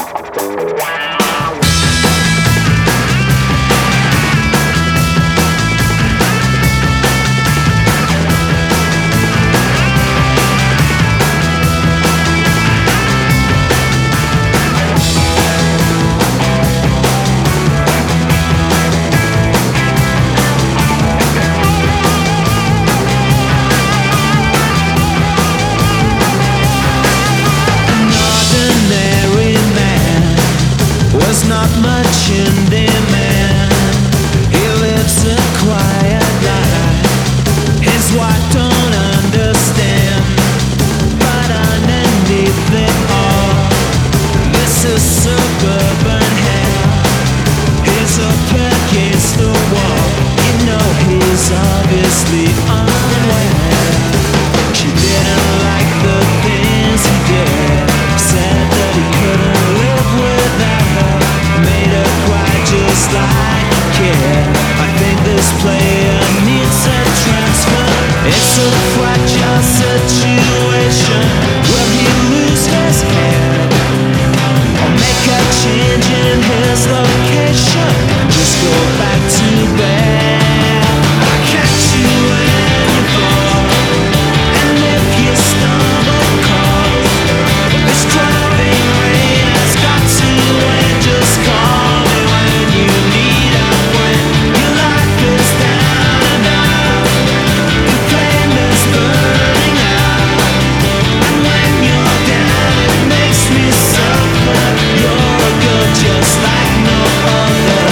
Not much in demand. He lives a quiet life. His wife don't understand. But underneath it all, this is suburban hell. He's up against the wall. You know he's obviously unaware. She didn't like the things he did. Said that he couldn't live without her. Made her cry just like a kid. I think this player needs a transfer. It's a fragile situation. Will he lose his head or make a change in his location? Just go back to bed. I catch you when you fall, and if you stumble, call. This driving rain has got to end. Just call me when you need help, when your life is down and out, the flame is burning out. And when you're down, it makes me suffer. You're good just like no other.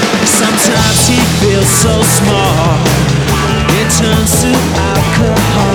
Sometimes he feels so small, it turns to alcohol.